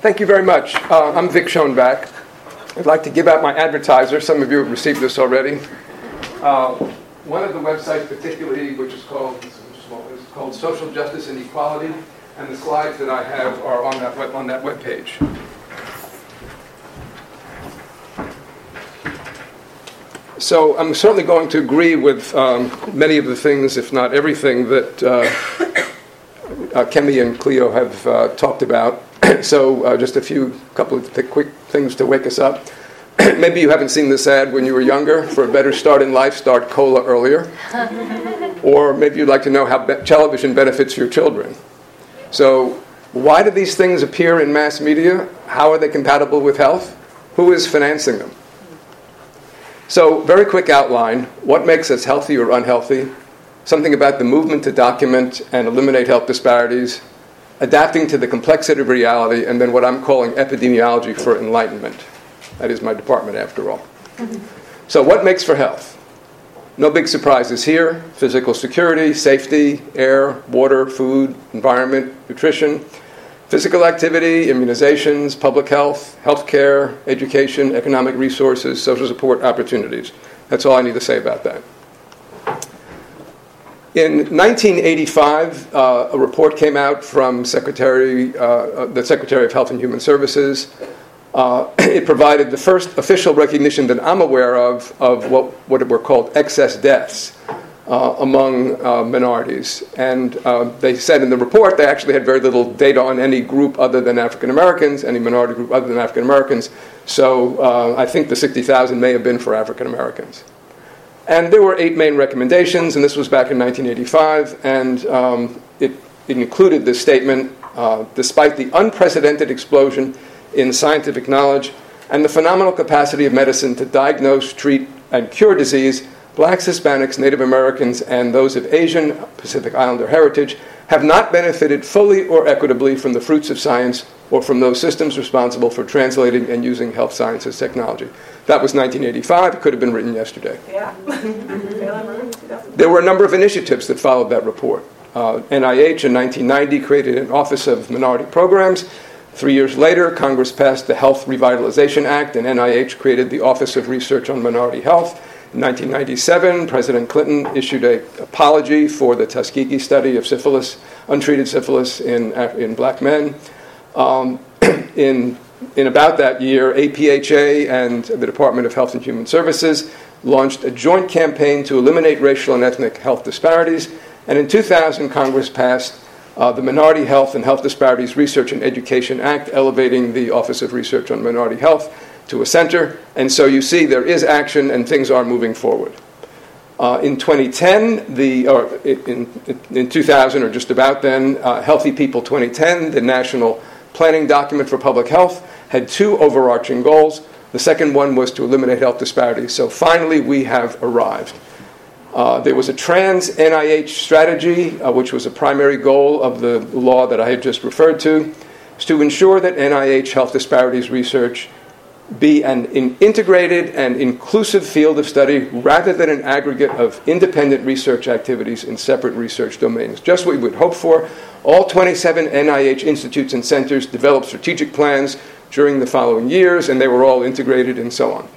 Thank you very much. I'm Vic Schoenbach. I'd like to give out my advertiser. Some of you have received this already. One of the websites particularly, which is called Social Justice and Equality, and the slides that I have are on that web page. So I'm certainly going to agree with many of the things, if not everything, that Kemi and Cleo have talked about. So just a couple of quick things to wake us up. Maybe you haven't seen this ad when you were younger. For a better start in life, start cola earlier. Or maybe you'd like to know how television benefits your children. So why do these things appear in mass media? How are they compatible with health? Who is financing them? So very quick outline. What makes us healthy or unhealthy? Something about the movement to document and eliminate health disparities. Adapting to the complexity of reality, and then what I'm calling epidemiology for enlightenment. That is my department, after all. So what makes for health? No big surprises here. Physical security, safety, air, water, food, environment, nutrition, physical activity, immunizations, public health, healthcare, education, economic resources, social support opportunities. That's all I need to say about that. In 1985, a report came out from the Secretary of Health and Human Services. It provided the first official recognition that I'm aware of what were called excess deaths among minorities. And they said in the report they actually had very little data on any group other than African Americans, any minority group other than African Americans. So I think the 60,000 may have been for African Americans. And there were 8 main recommendations, and this was back in 1985, and it included this statement: despite the unprecedented explosion in scientific knowledge and the phenomenal capacity of medicine to diagnose, treat, and cure disease, blacks, Hispanics, Native Americans, and those of Asian Pacific Islander heritage have not benefited fully or equitably from the fruits of science or from those systems responsible for translating and using health sciences technology. That was 1985. It could have been written yesterday. Yeah. There were a number of initiatives that followed that report. NIH in 1990 created an Office of Minority Programs. 3 years later, Congress passed the Health Revitalization Act, and NIH created the Office of Research on Minority Health. In 1997, President Clinton issued an apology for the Tuskegee study of syphilis, untreated syphilis in black men. In about that year, APHA and the Department of Health and Human Services launched a joint campaign to eliminate racial and ethnic health disparities. And in 2000, Congress passed the Minority Health and Health Disparities Research and Education Act, elevating the Office of Research on Minority Health to a center. And so you see there is action and things are moving forward. In 2010, in 2000 or just about then, Healthy People 2010, the national planning document for public health, had 2 overarching goals. The second one was to eliminate health disparities. So finally, we have arrived. There was a trans NIH strategy, which was a primary goal of the law that I had just referred to, is to ensure that NIH health disparities research be an integrated and inclusive field of study rather than an aggregate of independent research activities in separate research domains. Just what we would hope for. All 27 NIH institutes and centers developed strategic plans during the following years, and they were all integrated and so on.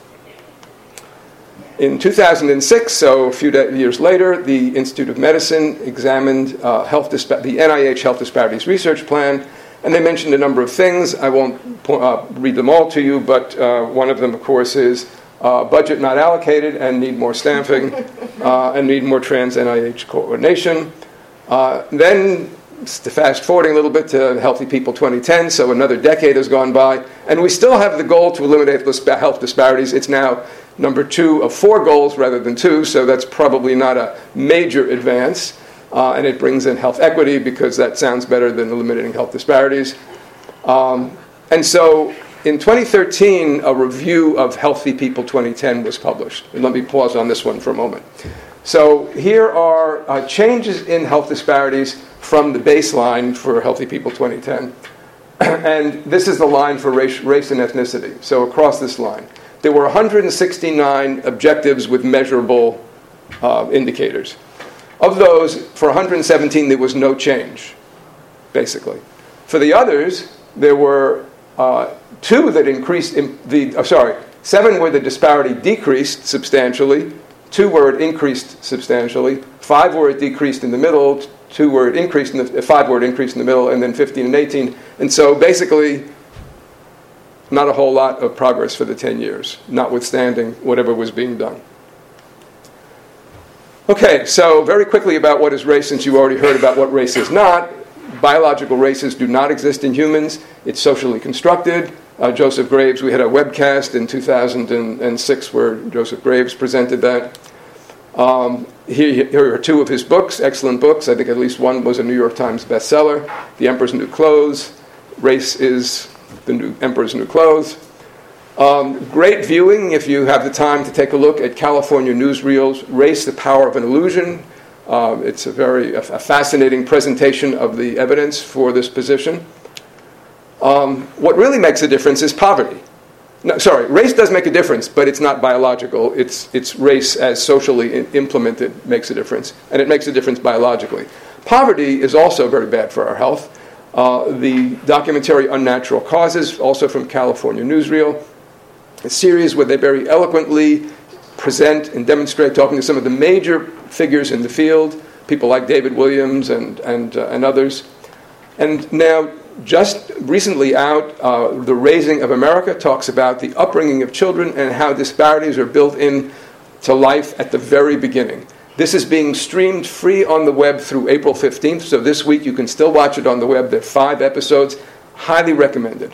In 2006, so a few years later, the Institute of Medicine examined the NIH Health Disparities Research Plan, and they mentioned a number of things. I won't read them all to you, but one of them, of course, is budget not allocated and need more staffing and need more trans NIH coordination. Then, fast forwarding a little bit to Healthy People 2010, so another decade has gone by, and we still have the goal to eliminate health disparities. It's now number 2 of 4 goals rather than 2, so that's probably not a major advance. And it brings in health equity because that sounds better than eliminating health disparities. And so in 2013, a review of Healthy People 2010 was published. And let me pause on this one for a moment. So here are changes in health disparities from the baseline for Healthy People 2010. And this is the line for race and ethnicity. So across this line, there were 169 objectives with measurable indicators. Of those, for 117, there was no change, basically. For the others, There were 2 that increased, 7 where the disparity decreased substantially, 2 where it increased substantially, 5 where it decreased in the middle, 2 where it increased in the 5 where it increased in the middle, and then 15 and 18. And so basically, not a whole lot of progress for the 10 years, notwithstanding whatever was being done. Okay, so very quickly about what is race, since you already heard about what race is not. Biological races do not exist in humans. It's socially constructed. Joseph Graves, we had a webcast in 2006 where Joseph Graves presented that. Here are 2 of his books, excellent books. I think at least one was a New York Times bestseller. The Emperor's New Clothes. Race is the Emperor's New Clothes. Great viewing if you have the time to take a look at California Newsreel's Race, the Power of an Illusion. It's a fascinating presentation of the evidence for this position. What really makes a difference is poverty. Race does make a difference, but it's not biological. It's race as socially implemented makes a difference, and it makes a difference biologically. Poverty is also very bad for our health. The documentary Unnatural Causes, also from California Newsreel, a series where they very eloquently present and demonstrate, talking to some of the major figures in the field, people like David Williams and others. And now, just recently out, The Raising of America talks about the upbringing of children and how disparities are built into life at the very beginning. This is being streamed free on the web through April 15th, so this week you can still watch it on the web. There are 5 episodes. Highly recommended.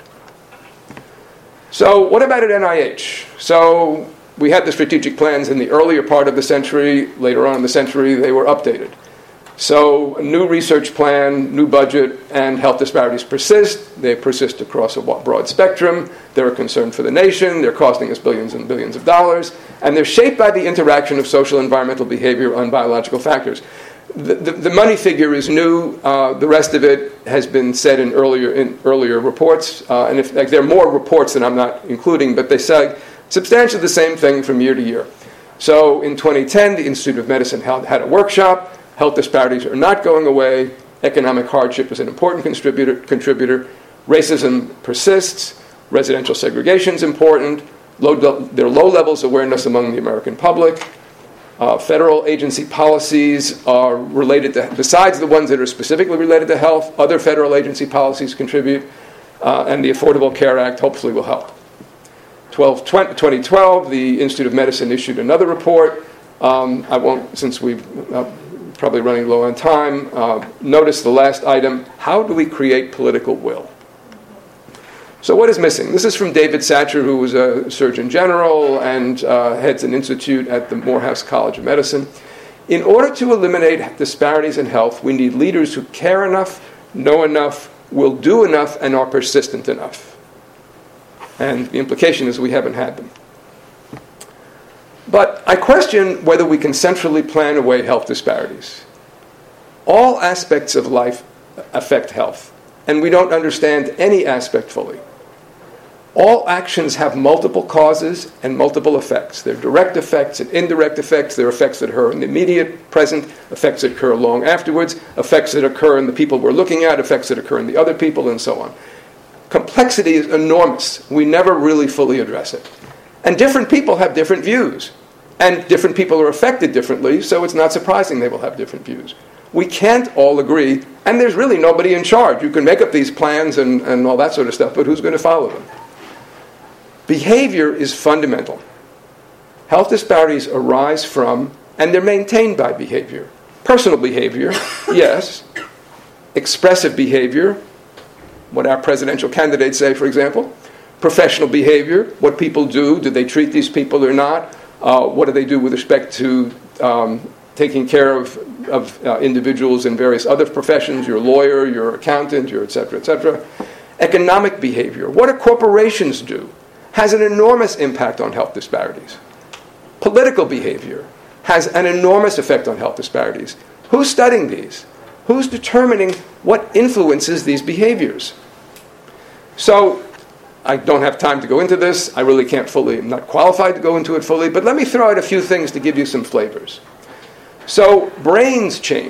So what about at NIH? So we had the strategic plans in the earlier part of the century. Later on in the century, they were updated. So a new research plan, new budget, and health disparities persist. They persist across a broad spectrum. They're a concern for the nation. They're costing us billions and billions of dollars. And they're shaped by the interaction of social and environmental behavior on biological factors. The money figure is new. The rest of it has been said in earlier reports. And there are more reports that I'm not including, but they say substantially the same thing from year to year. So in 2010, the Institute of Medicine had a workshop. Health disparities are not going away. Economic hardship is an important contributor. Racism persists. Residential segregation is important. There are low levels of awareness among the American public. Federal agency policies are related to, besides the ones that are specifically related to health, other federal agency policies contribute, and the Affordable Care Act hopefully will help. 2012, the Institute of Medicine issued another report. I won't, since we've probably running low on time, notice the last item: how do we create political will? So what is missing? This is from David Satcher, who was a Surgeon General and heads an institute at the Morehouse College of Medicine. In order to eliminate disparities in health, we need leaders who care enough, know enough, will do enough, and are persistent enough. And the implication is we haven't had them. But I question whether we can centrally plan away health disparities. All aspects of life affect health, and we don't understand any aspect fully. All actions have multiple causes and multiple effects. There are direct effects and indirect effects. There are effects that occur in the immediate present, effects that occur long afterwards, effects that occur in the people we're looking at, effects that occur in the other people, and so on. Complexity is enormous. We never really fully address it. And different people have different views. And different people are affected differently, so it's not surprising they will have different views. We can't all agree, and there's really nobody in charge. You can make up these plans and all that sort of stuff, but who's going to follow them? Behavior is fundamental. Health disparities arise from, and they're maintained by behavior. Personal behavior, yes. Expressive behavior, what our presidential candidates say, for example. Professional behavior, what people do they treat these people or not? What do they do with respect to taking care of individuals in various other professions, your lawyer, your accountant, your et cetera, et cetera. Economic behavior, what do corporations do? Has an enormous impact on health disparities. Political behavior has an enormous effect on health disparities. Who's studying these? Who's determining what influences these behaviors? So, I don't have time to go into this. I really can't fully, I'm not qualified to go into it fully, but let me throw out a few things to give you some flavors. So, brains change.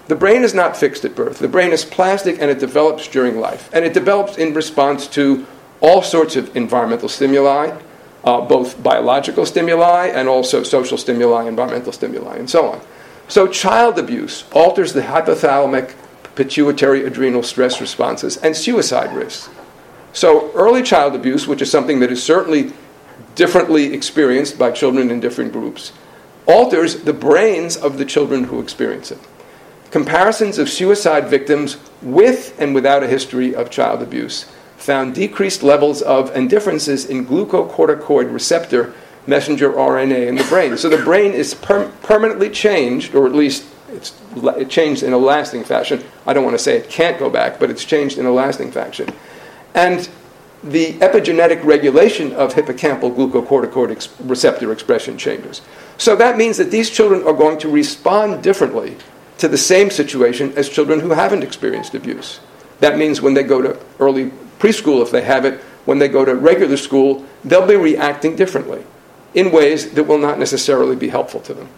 The brain is not fixed at birth. The brain is plastic, and it develops during life. And it develops in response to all sorts of environmental stimuli, both biological stimuli and also social stimuli, environmental stimuli, and so on. So child abuse alters the hypothalamic pituitary adrenal stress responses and suicide risks. So early child abuse, which is something that is certainly differently experienced by children in different groups, alters the brains of the children who experience it. Comparisons of suicide victims with and without a history of child abuse found decreased levels of and differences in glucocorticoid receptor messenger RNA in the brain. So the brain is permanently changed, or at least it changed in a lasting fashion. I don't want to say it can't go back, but it's changed in a lasting fashion. And the epigenetic regulation of hippocampal glucocorticoid receptor expression changes. So that means that these children are going to respond differently to the same situation as children who haven't experienced abuse. That means when they go to early preschool, if they have it, when they go to regular school, they'll be reacting differently in ways that will not necessarily be helpful to them.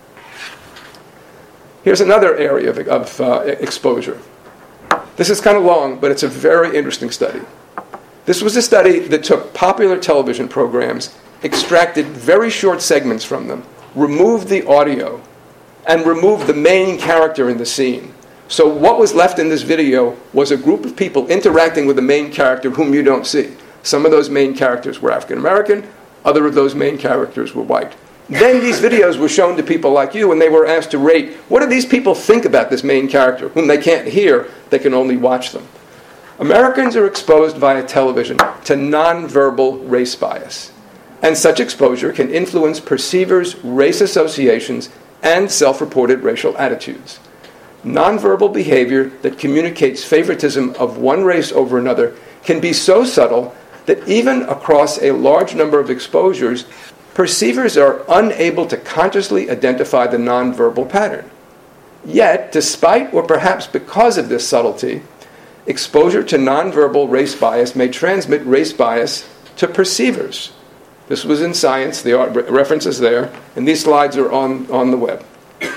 Here's another area of exposure. This is kind of long, but it's a very interesting study. This was a study that took popular television programs, extracted very short segments from them, removed the audio, and removed the main character in the scene. So what was left in this video was a group of people interacting with the main character whom you don't see. Some of those main characters were African American, other of those main characters were white. Then these videos were shown to people like you, and they were asked to rate, what do these people think about this main character, whom they can't hear, they can only watch them. Americans are exposed via television to nonverbal race bias, and such exposure can influence perceivers' race associations and self-reported racial attitudes. Nonverbal behavior that communicates favoritism of one race over another can be so subtle that even across a large number of exposures, perceivers are unable to consciously identify the nonverbal pattern. Yet, despite or perhaps because of this subtlety, exposure to nonverbal race bias may transmit race bias to perceivers. This was in Science, the reference is there, and these slides are on the web.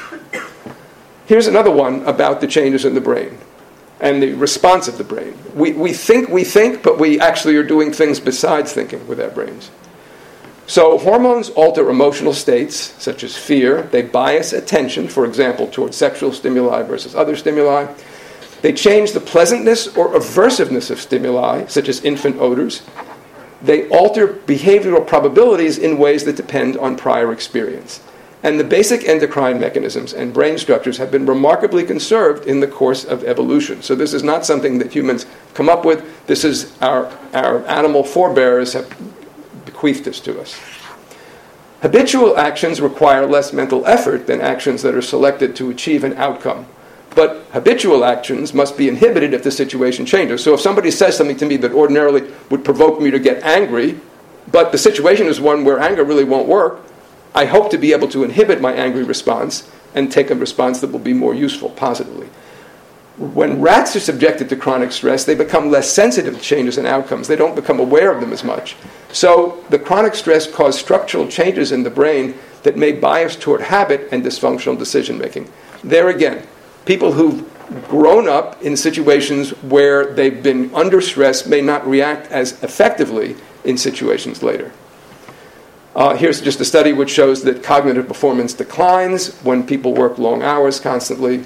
Here's another one about the changes in the brain and the response of the brain. We think, but we actually are doing things besides thinking with our brains. So hormones alter emotional states, such as fear. They bias attention, for example, towards sexual stimuli versus other stimuli. They change the pleasantness or aversiveness of stimuli, such as infant odors. They alter behavioral probabilities in ways that depend on prior experience. And the basic endocrine mechanisms and brain structures have been remarkably conserved in the course of evolution. So this is not something that humans come up with. This is our animal forebears have bequeathed this to us. Habitual actions require less mental effort than actions that are selected to achieve an outcome. But habitual actions must be inhibited if the situation changes. So if somebody says something to me that ordinarily would provoke me to get angry, but the situation is one where anger really won't work, I hope to be able to inhibit my angry response and take a response that will be more useful positively. When rats are subjected to chronic stress, they become less sensitive to changes in outcomes. They don't become aware of them as much. So the chronic stress caused structural changes in the brain that may bias toward habit and dysfunctional decision-making. There again, people who've grown up in situations where they've been under stress may not react as effectively in situations later. Here's just a study which shows that cognitive performance declines when people work long hours constantly.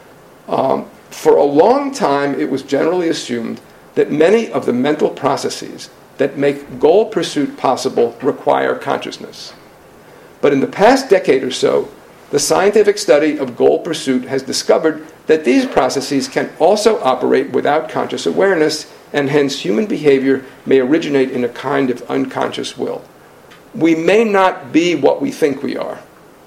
For a long time, it was generally assumed that many of the mental processes that make goal pursuit possible require consciousness. But in the past decade or so, the scientific study of goal pursuit has discovered that these processes can also operate without conscious awareness, and hence human behavior may originate in a kind of unconscious will. We may not be what we think we are.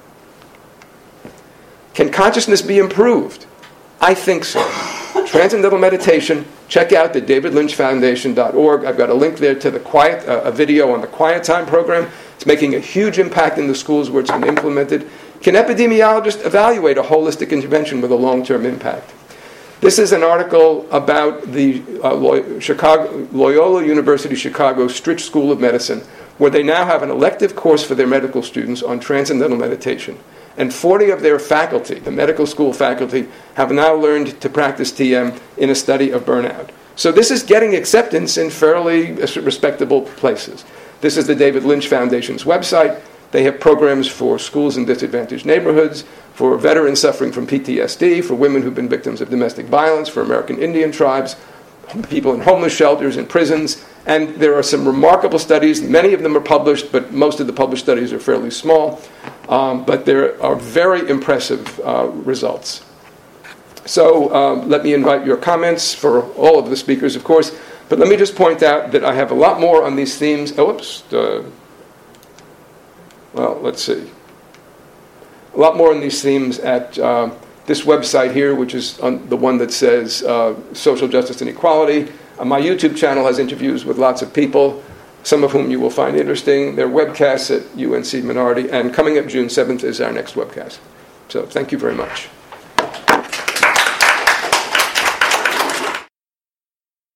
Can consciousness be improved? I think so. Transcendental meditation, check out the davidlynchfoundation.org. I've got a link there to a video on the Quiet Time program. It's making a huge impact in the schools where it's been implemented. Can epidemiologists evaluate a holistic intervention with a long-term impact? This is an article about the Loyola University Chicago Stritch School of Medicine, where they now have an elective course for their medical students on transcendental meditation. And 40 of their faculty, the medical school faculty, have now learned to practice TM in a study of burnout. So this is getting acceptance in fairly respectable places. This is the David Lynch Foundation's website. They have programs for schools in disadvantaged neighborhoods, for veterans suffering from PTSD, for women who've been victims of domestic violence, for American Indian tribes, people in homeless shelters, in prisons. And there are some remarkable studies. Many of them are published, but most of the published studies are fairly small. But there are very impressive results. So let me invite your comments for all of the speakers, of course. But let me just point out that I have a lot more on these themes. Well, let's see. A lot more on these themes at this website here, which is on the one that says Social Justice and Equality. My YouTube channel has interviews with lots of people, some of whom you will find interesting. There are webcasts at UNC Minority, and coming up June 7th is our next webcast. So thank you very much.